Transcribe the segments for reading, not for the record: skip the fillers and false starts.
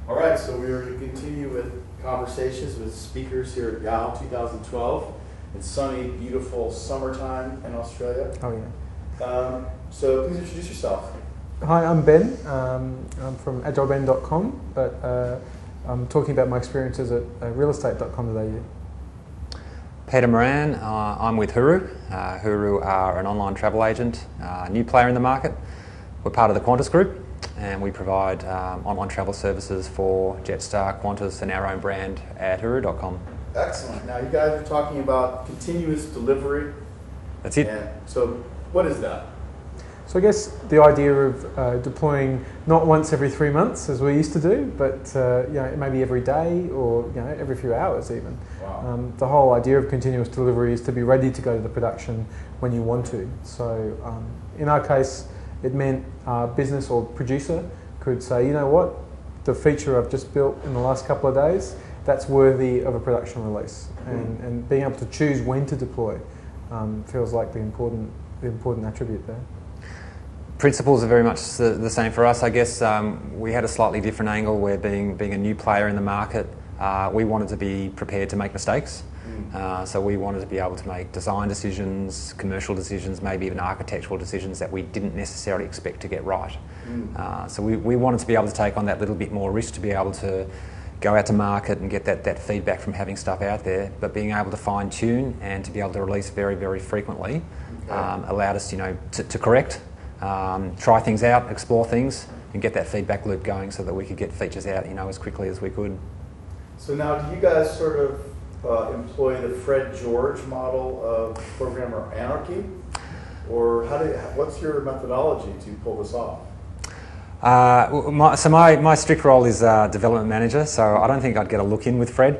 All right, so we are going to continue with conversations with speakers here at YOW 2012. It's sunny, beautiful summertime in Australia. Oh yeah. So please introduce yourself. Hi, I'm Ben. I'm from agileben.com, but I'm talking about my experiences at realestate.com.au. Peter Moran, I'm with Huru. Huru are an online travel agent, new player in the market. We're part of the Qantas Group, and we provide online travel services for Jetstar, Qantas and our own brand at Huru.com. Excellent. Now you guys are talking about continuous delivery. That's it. And so what is that? So I guess the idea of deploying not once every 3 months as we used to do, but maybe every day or every few hours even. Wow. The whole idea of continuous delivery is to be ready to go to the production when you want to. So in our case, it meant business or producer could say, you know what, the feature I've just built in the last couple of days, that's worthy of a production release. And being able to choose when to deploy feels like the important attribute there. Principles are very much the same for us. I guess we had a slightly different angle where being a new player in the market, we wanted to be prepared to make mistakes. So we wanted to be able to make design decisions, commercial decisions, maybe even architectural decisions that we didn't necessarily expect to get right. So we wanted to be able to take on that little bit more risk, to be able to go out to market and get that feedback from having stuff out there, but being able to fine tune and to be able to release very, very frequently allowed us to correct, try things out, explore things and get that feedback loop going so that we could get features out as quickly as we could. So now do you guys sort of employ the Fred George model of programmer anarchy, or what's your methodology to pull this off? My strict role is development manager, so I don't think I'd get a look in with Fred.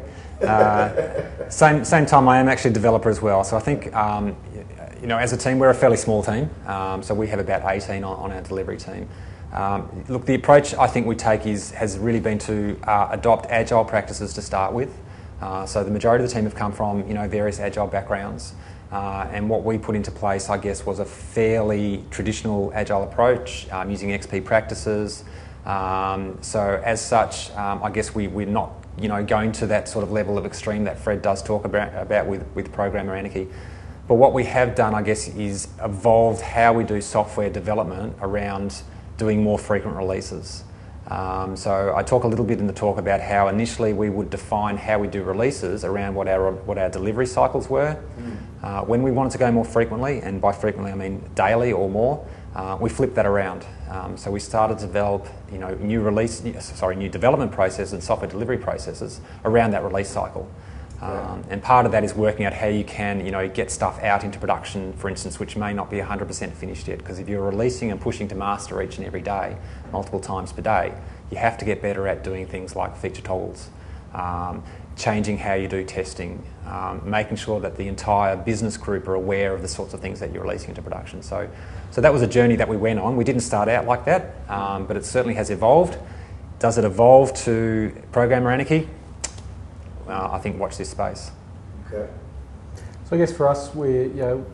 Same time, I am actually a developer as well. So I think as a team, we're a fairly small team. So we have about 18 on our delivery team. Look, the approach I think we take has really been to adopt agile practices to start with. So the majority of the team have come from various agile backgrounds, and what we put into place, I guess, was a fairly traditional agile approach using XP practices. So as such, I guess we're not going to that sort of level of extreme that Fred does talk about with programmer anarchy. But what we have done, I guess, is evolved how we do software development around doing more frequent releases. So I talk a little bit in the talk about how initially we would define how we do releases around what our delivery cycles were. When we wanted to go more frequently, and by frequently I mean daily or more, we flipped that around. So we started to develop new development processes and software delivery processes around that release cycle. And part of that is working out how you can get stuff out into production, for instance, which may not be 100% finished yet, because if you're releasing and pushing to master each and every day, multiple times per day, you have to get better at doing things like feature toggles, changing how you do testing, making sure that the entire business group are aware of the sorts of things that you're releasing into production. So that was a journey that we went on. We didn't start out like that, but it certainly has evolved. Does it evolve to programmer anarchy? I think watch this space. Okay. So I guess for us, we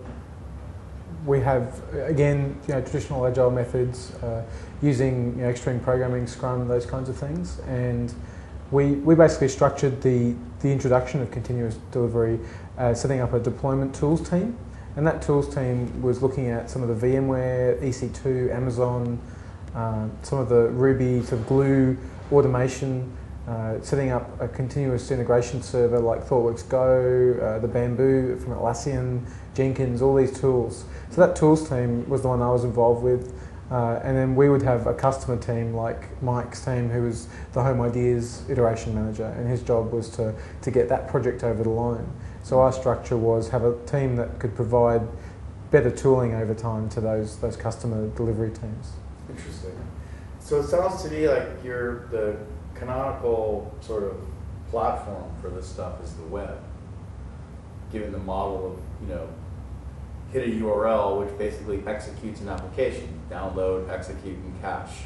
have again traditional agile methods using extreme programming, Scrum, those kinds of things, and we basically structured the introduction of continuous delivery, setting up a deployment tools team, and that tools team was looking at some of the VMware, EC2, Amazon, some of the Ruby sort of Glue automation. Setting up a continuous integration server like ThoughtWorks Go, the Bamboo from Atlassian, Jenkins, all these tools. So that tools team was the one I was involved with. And then we would have a customer team like Mike's team, who was the Home Ideas iteration manager, and his job was to get that project over the line. So our structure was have a team that could provide better tooling over time to those customer delivery teams. Interesting. So it sounds to me like the canonical sort of platform for this stuff is the web, given the model of hit a URL which basically executes an application, download, execute, and cache.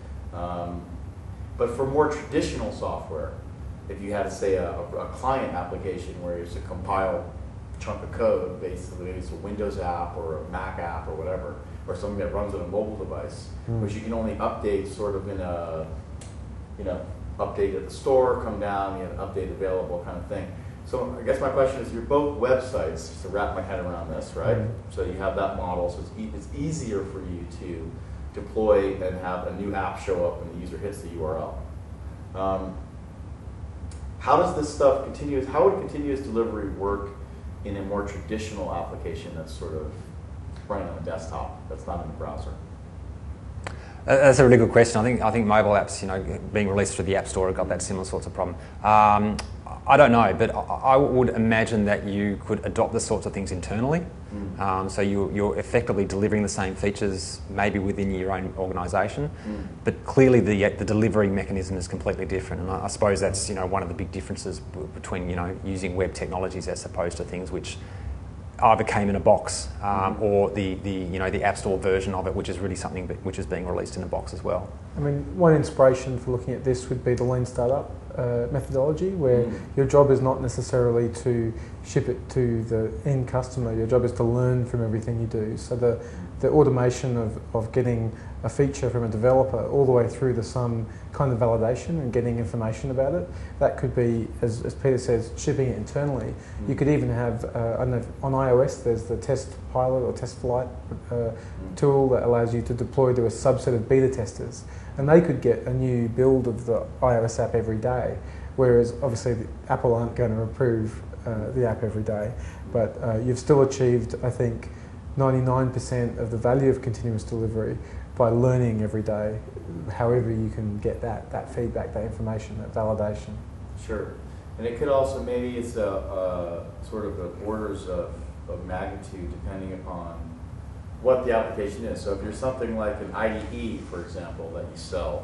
But for more traditional software, if you had to say a client application where you have to compile a chunk of code, basically maybe it's a Windows app or a Mac app or whatever, or something that runs on a mobile device, which you can only update sort of in a update at the store, come down, you have an update available kind of thing. So I guess my question is, you're both websites, just to wrap my head around this, right? So you have that model, so it's easier for you to deploy and have a new app show up when the user hits the URL. How does this stuff how would continuous delivery work in a more traditional application that's sort of running on a desktop, that's not in the browser? That's a really good question. I think mobile apps, being released through the App Store have got that similar sorts of problem. I don't know, but I would imagine that you could adopt the sorts of things internally. So you're effectively delivering the same features maybe within your own organisation, but clearly the delivery mechanism is completely different. And I suppose that's one of the big differences between using web technologies as opposed to things which either came in a box or the App Store version of it, which is really something which is being released in a box as well. I mean, one inspiration for looking at this would be the Lean Startup methodology, where your job is not necessarily to ship it to the end customer. Your job is to learn from everything you do. So the automation of getting a feature from a developer all the way through to some kind of validation and getting information about it, that could be, as Peter says, shipping it internally. You could even have, I don't know, on iOS there's the test pilot or test flight tool that allows you to deploy to a subset of beta testers, and they could get a new build of the iOS app every day, whereas obviously Apple aren't going to approve the app every day, but you've still achieved, I think, 99% of the value of continuous delivery by learning every day, however you can get that feedback, that information, that validation. Sure. And it could also, maybe it's a sort of the orders of magnitude depending upon what the application is. So if you're something like an IDE, for example, that you sell,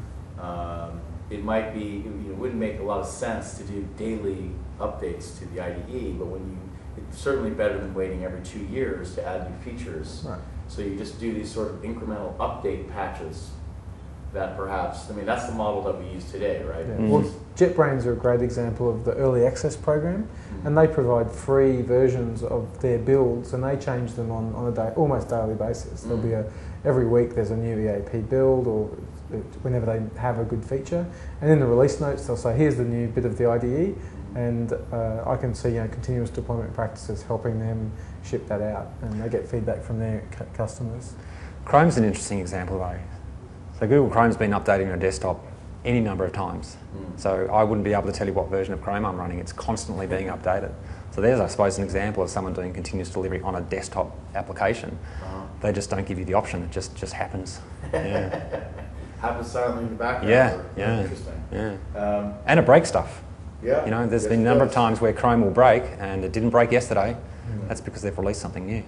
it might be, it wouldn't make a lot of sense to do daily updates to the IDE, but it's certainly better than waiting every 2 years to add new features. Right. So you just do these sort of incremental update patches that perhaps, that's the model that we use today, right? Yeah. Well, JetBrains are a great example of the early access program, and they provide free versions of their builds, and they change them on a almost daily basis. There'll be every week there's a new EAP build, or whenever they have a good feature, and in the release notes they'll say, here's the new bit of the IDE, and I can see continuous deployment practices helping them ship that out, and they get feedback from their customers. Chrome's an interesting example though. So Google Chrome's been updating your desktop any number of times. So I wouldn't be able to tell you what version of Chrome I'm running. It's constantly being updated. So there's, I suppose, an example of someone doing continuous delivery on a desktop application. They just don't give you the option. It just happens. Yeah. Happens silently in the background. Yeah. Interesting. Yeah. And it breaks stuff. Yeah. There's been a number of times where Chrome will break, and it didn't break yesterday. That's because they've released something new.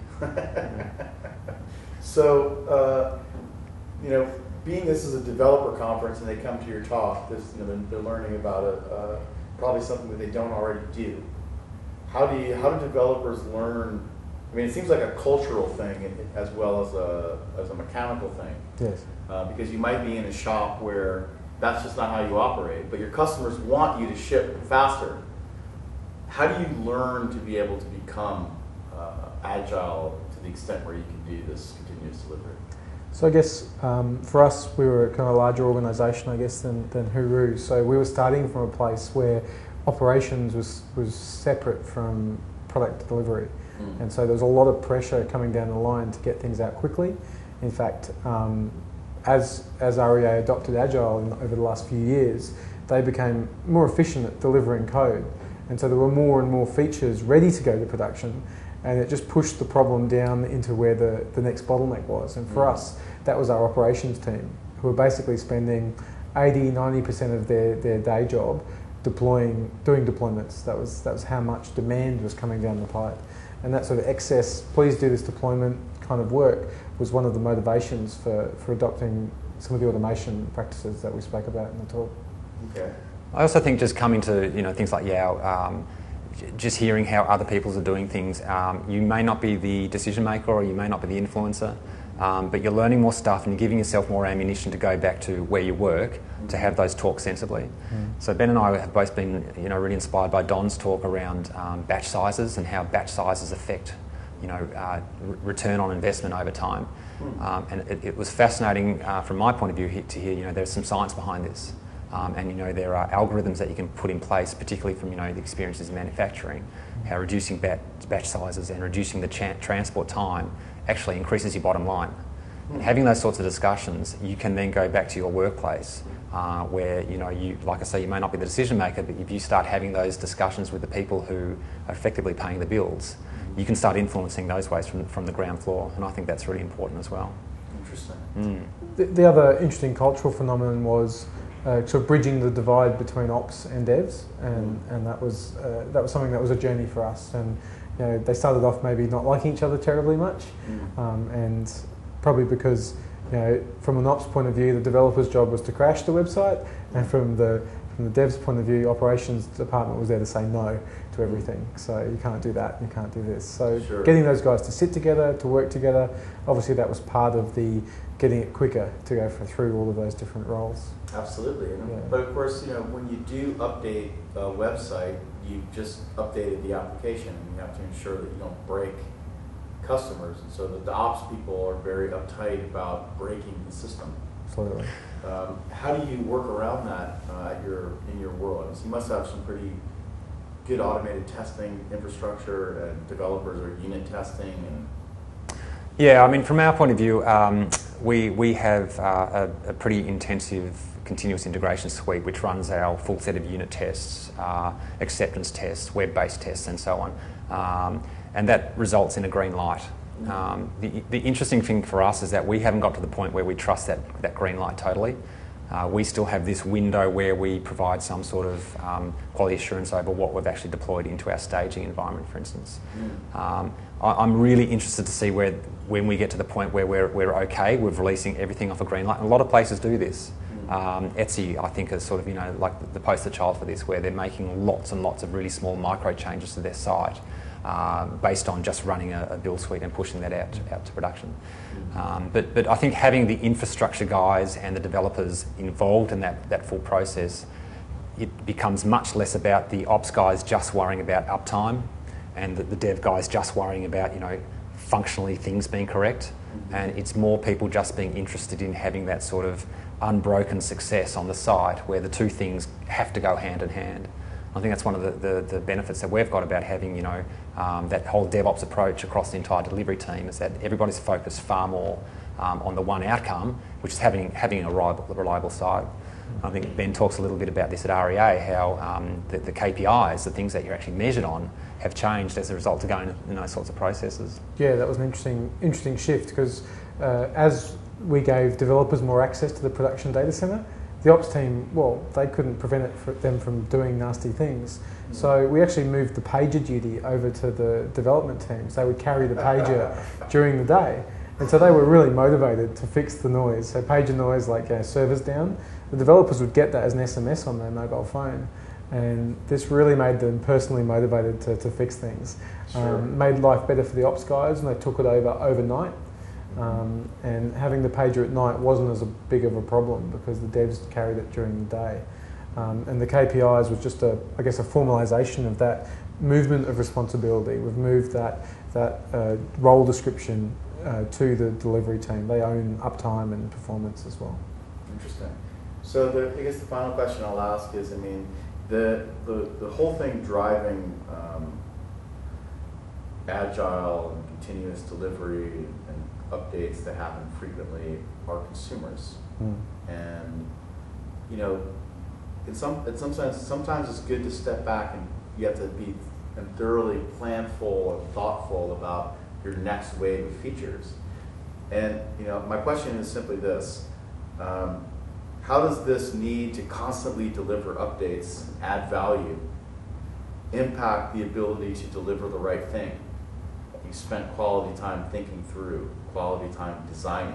So, being this is a developer conference and they come to your talk, they're learning about probably something that they don't already do. How do developers learn? It seems like a cultural thing as well as a mechanical thing. Yes. Because you might be in a shop where that's just not how you operate, but your customers want you to ship faster. How do you learn to be able to become agile to the extent where you can do this continuous delivery? So I guess for us, we were kind of a larger organisation, I guess, than Huru. So we were starting from a place where operations was separate from product delivery. And so there was a lot of pressure coming down the line to get things out quickly. In fact, as REA adopted Agile over the last few years, they became more efficient at delivering code. And so there were more and more features ready to go to production, and it just pushed the problem down into where the next bottleneck was. And for us, that was our operations team, who were basically spending 80-90% of their day job doing deployments. That was how much demand was coming down the pipe. And that sort of excess, please do this deployment kind of work was one of the motivations for adopting some of the automation practices that we spoke about in the talk. Okay. I also think just coming to things like Yao, just hearing how other people are doing things, you may not be the decision maker or you may not be the influencer, but you're learning more stuff and you're giving yourself more ammunition to go back to where you work to have those talks sensibly. So Ben and I have both been really inspired by Don's talk around batch sizes and how batch sizes affect return on investment over time. And it was fascinating from my point of view to hear there's some science behind this. and there are algorithms that you can put in place, particularly from the experiences in manufacturing, how reducing batch sizes and reducing the transport time actually increases your bottom line. And having those sorts of discussions, you can then go back to your workplace where you, like I say, you may not be the decision maker, but if you start having those discussions with the people who are effectively paying the bills, you can start influencing those ways from the ground floor, and I think that's really important as well. Interesting. The other interesting cultural phenomenon was sort of bridging the divide between ops and devs, and that was something that was a journey for us. And they started off maybe not liking each other terribly much, and probably because from an ops point of view, the developer's job was to crash the website, and from the dev's point of view, operations department was there to say no to everything. So you can't do that, you can't do this. So getting those guys to sit together, to work together, obviously that was part of the getting it quicker to go through all of those different roles. Absolutely. But of course, when you do update a website, you just updated the application, and you have to ensure that you don't break customers, and so the ops people are very uptight about breaking the system. Absolutely. How do you work around that in your world? So you must have some pretty good automated testing infrastructure, and developers are unit testing. Yeah, I mean, from our point of view, we have a pretty intensive continuous integration suite which runs our full set of unit tests, acceptance tests, web-based tests, and so on. And that results in a green light. The interesting thing for us is that we haven't got to the point where we trust that green light totally. We still have this window where we provide some sort of quality assurance over what we've actually deployed into our staging environment, for instance. I'm really interested to see when we get to the point where we're okay with releasing everything off a green light. And a lot of places do this. Etsy, I think, is sort of like the poster child for this, where they're making lots and lots of really small micro changes to their site. Based on just running a build suite and pushing that out to production. But I think having the infrastructure guys and the developers involved in that full process, it becomes much less about the ops guys just worrying about uptime and the dev guys just worrying about functionally things being correct, and it's more people just being interested in having that sort of unbroken success on the site where the two things have to go hand in hand. I think that's one of the benefits that we've got about having, that whole DevOps approach across the entire delivery team, is that everybody's focused far more on the one outcome, which is having a reliable site. I think Ben talks a little bit about this at REA, how the KPIs, the things that you're actually measured on, have changed as a result of going in those sorts of processes. Yeah, that was an interesting shift, because as we gave developers more access to the production data centre, the ops team, they couldn't prevent them from doing nasty things. So we actually moved the pager duty over to the development teams. They would carry the pager during the day. And so they were really motivated to fix the noise. So pager noise, like servers down, the developers would get that as an SMS on their mobile phone. And this really made them personally motivated to fix things. Made life better for the ops guys, and they took it over overnight. And having the pager at night wasn't as big of a problem because the devs carried it during the day. And the KPIs was just a formalisation of that movement of responsibility. We've moved that role description to the delivery team. They own uptime and performance as well. Interesting. So I guess the final question I'll ask is, the whole thing driving agile and continuous delivery and updates that happen frequently are consumers. And in some sense, sometimes it's good to step back, and you have to be thoroughly planful and thoughtful about your next wave of features. And my question is simply this: how does this need to constantly deliver updates, add value, impact the ability to deliver the right thing? You spent quality time thinking through, quality time designing,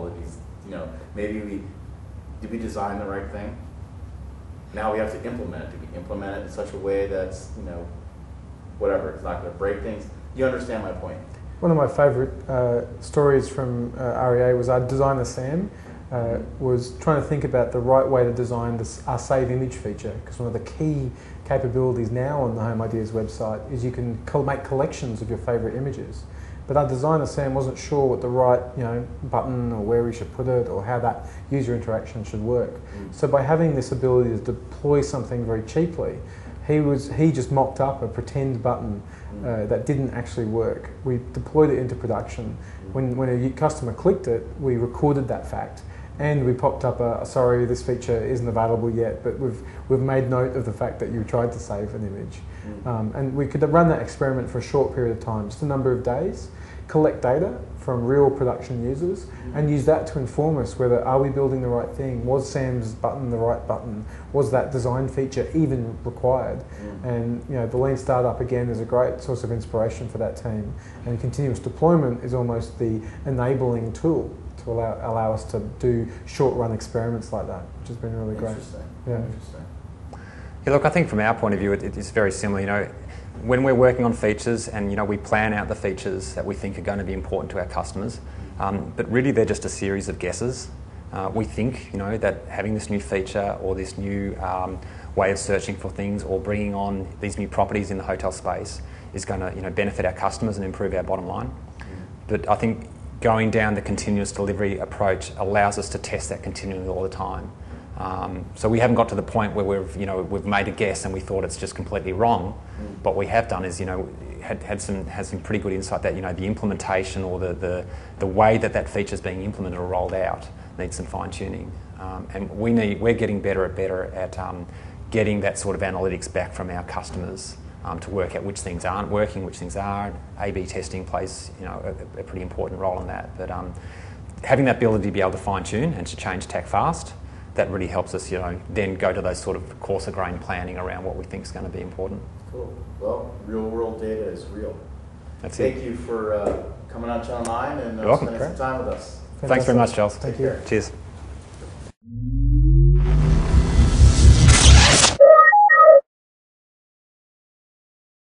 did we design the right thing? Now we have to implement it. Did we implement it in such a way that's, whatever, it's not going to break things? You understand my point? One of my favourite stories from REA was our designer Sam was trying to think about the right way to design our save image feature, because one of the key capabilities now on the Home Ideas website is you can make collections of your favourite images. but our designer Sam wasn't sure what the right button or where we should put it or how that user interaction should work. So by having this ability to deploy something very cheaply, he just mocked up a pretend button that didn't actually work. We deployed it into production. When a customer clicked it, we recorded that fact, and we popped up sorry, this feature isn't available yet, but we've made note of the fact that you tried to save an image. And we could run that experiment for a short period of time, just a number of days, collect data from real production users, and use that to inform us whether are we building the right thing, was Sam's button the right button, was that design feature even required. And the Lean Startup again is a great source of inspiration for that team, and continuous deployment is almost the enabling tool to allow us to do short run experiments like that, which has been really great. Interesting. Yeah. Interesting. Yeah, look, I think from our point of view, it's very similar. When we're working on features and we plan out the features that we think are going to be important to our customers, but really they're just a series of guesses. We think that having this new feature or this new way of searching for things or bringing on these new properties in the hotel space is going to benefit our customers and improve our bottom line. But I think going down the continuous delivery approach allows us to test that continually all the time. So we haven't got to the point where we've made a guess and we thought it's just completely wrong. What we have done is had some pretty good insight that the implementation or the way that feature is being implemented or rolled out needs some fine tuning, and we're getting better at getting that sort of analytics back from our customers to work out which things aren't working, which things are. A/B testing plays a pretty important role in that, but having that ability to be able to fine tune and to change tack fast, that really helps us, then go to those sort of coarser grain planning around what we think is going to be important. Cool. Well, real world data is real. That's Thank it. you for coming on Channel 9 and You're welcome. spending some time with us. Thanks very much, Charles. Thank you. Cheers.